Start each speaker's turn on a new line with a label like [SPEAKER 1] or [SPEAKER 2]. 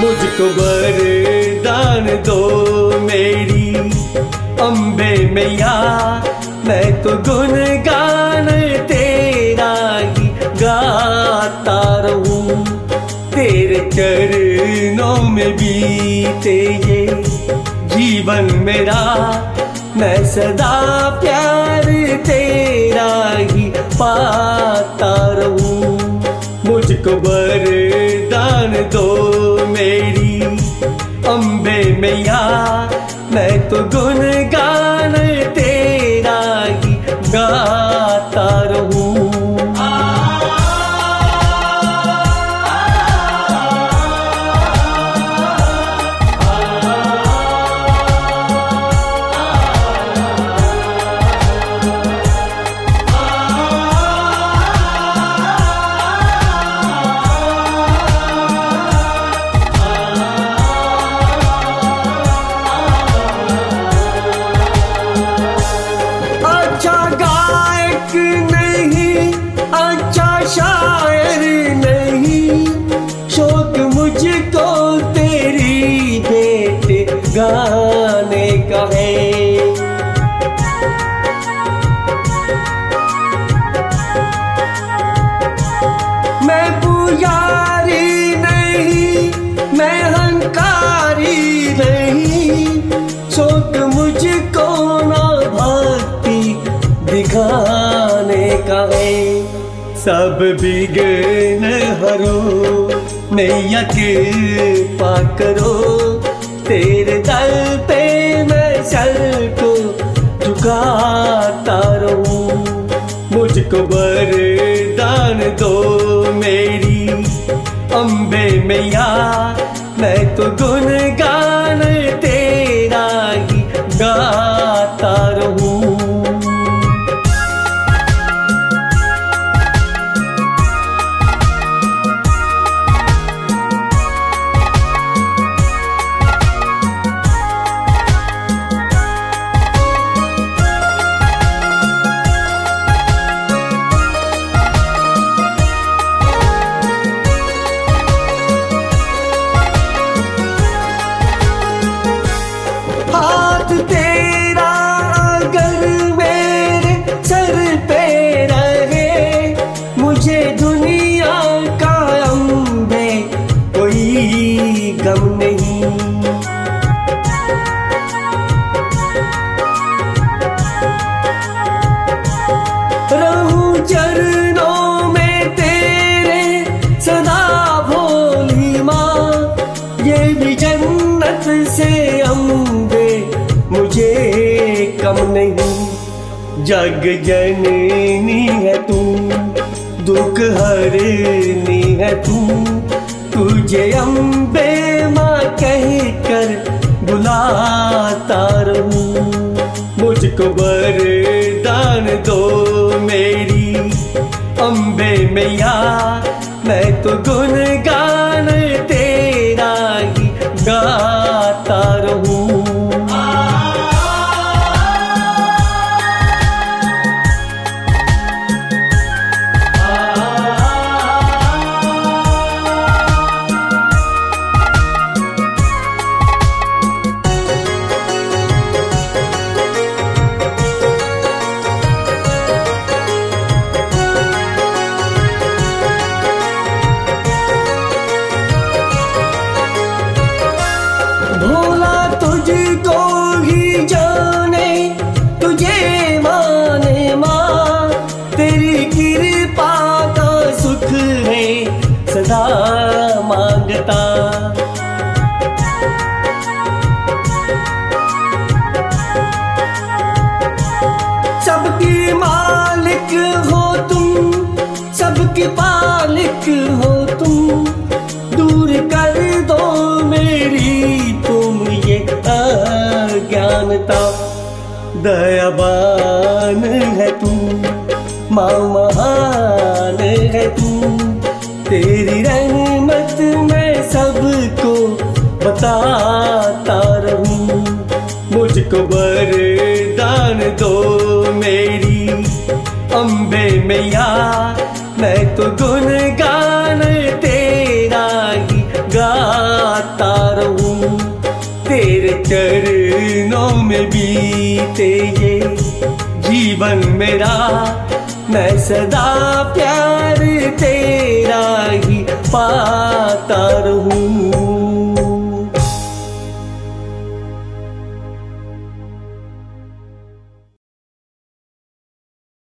[SPEAKER 1] मुझको वरदान दो मेरी अम्बे मैया, मैं तो गुणगान तेरा ही गाता रहूं। तेरे चरणों में बीते ये जीवन मेरा, मैं सदा प्यार तेरा ही पाता रहूं। मुझको वरदान दो मेरी अम्बे मैया, मैं तो गुणगान तेरा ही गाता रहूं। शायर नहीं, शौक मुझको तेरी भेंट गाने का है। मैं पुजारी नहीं, मैं हंकारी नहीं, शौक मुझको ना भक्ति दिखाने का है। सब विघ्न हरो मैया कृपा करो, तेरे दर पे मैं सर को झुकाता रहूं। मुझको वरदान दो मेरी अम्बे मैया, मैं तो गुणगान तेरा ही गाता रहूं। हाथ तेरा अगर मेरे सर पे रहे, मुझे दुनिया का अम्बे कोई गम नहीं। रहूं चरणों में तेरे सदा भोली माँ, ये भी जन्नत से अम्बे मुझे कम नहीं। जग जननी है तू, दुख हरनी है तू, तुझे अम्बे माँ कह कर बुलाता रहूं। मुझको वरदान दो मेरी अम्बे मैया, मैं तो गुणगान तेरा ही गाता रहूं। भोला तुझको ही जाने, तुझे माने माँ, तेरी कृपा का सुख है सदा मांगता। सबकी मालिक हो तुम, सबकी पालिक हो तुम, दूर कर दो मेरी तुम ये अज्ञानता। दयावान है तू माँ, महान है तू, तेरी रहमत मैं सबको बताता रहूं। मुझको वरदान दो मेरी अम्बे मैया, मैं तो गुणगान तेरा ही गाता चरणों में बीते ये जीवन मेरा, मैं सदा प्यार तेरा ही पाता रहूं।